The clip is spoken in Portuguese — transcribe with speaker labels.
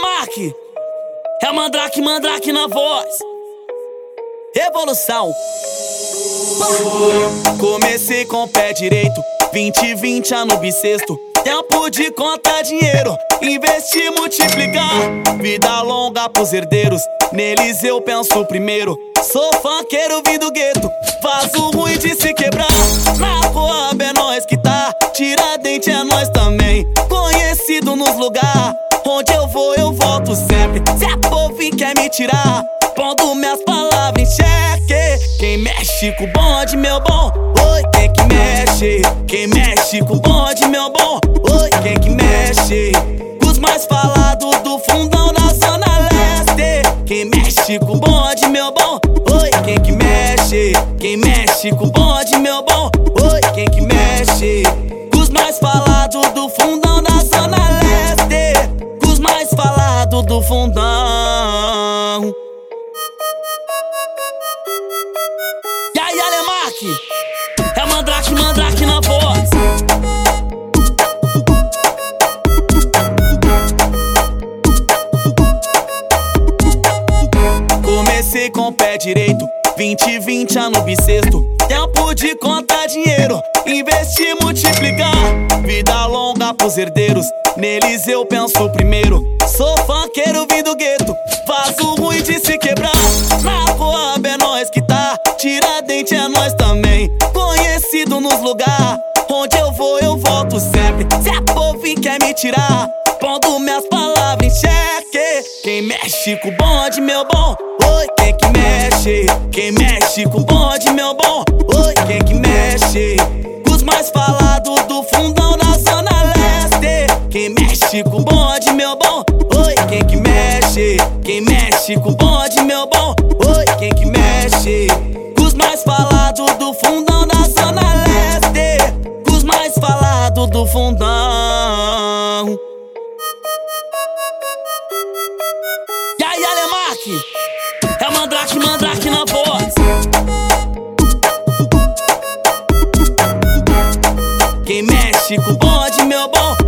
Speaker 1: Alemarque, é Mandrake, Mandrake na voz. Evolução. Comecei com o pé direito, 20 ano bissexto. Tempo de contar dinheiro, investir, multiplicar. Vida longa pros herdeiros, neles eu penso primeiro. Sou funkeiro, vim do gueto, faço ruim de se quebrar. Na Coab é nós que tá, Tiradentes é nós também. Conhecido nos lugares, onde eu vou eu volto sempre. Se a povo quer me tirar, pondo minhas palavras em xeque. Quem mexe com o bonde, meu bom, oi, quem que mexe? Quem mexe com o bonde, meu bom, oi, quem que mexe? Os mais falados do fundão da Zona Leste. Quem mexe com o bonde, meu bom, oi, quem que mexe? Quem mexe com o bonde, meu bom, oi, quem que mexe? Os mais falados do fundão da Zona Leste. Os mais falados do fundão. E aí, Alemarque, é Mandrake, Mandrake na voz. Comecei com o pé direito, 20 ano bissexto. Tempo de contar dinheiro, investir, multiplicar. Vida longa pros herdeiros, neles eu penso primeiro. Sou funkeiro, vim do gueto, faço ruim de se quebrar. Na Coab é nós que tá, Tiradentes é nós também. Conhecido nos lugares, onde eu vou eu volto sempre. Se a povo quer me tirar, pondo minhas palavras em xeque. Quem mexe com o bonde, meu bom, oi, quem que mexe? Quem mexe com o bonde, meu bom, oi, quem que mexe? Os mais falados do fundão da Zona Leste. Quem mexe com o bonde, meu bom, oi, quem que mexe? Quem mexe com o bonde, meu bom, oi, quem que mexe? Os mais falados do fundão da Zona Leste. Os mais falados do fundão. E aí, Alemarque, é Mandrake, Mandrake na voz. Quem mexe com o bonde, meu bom,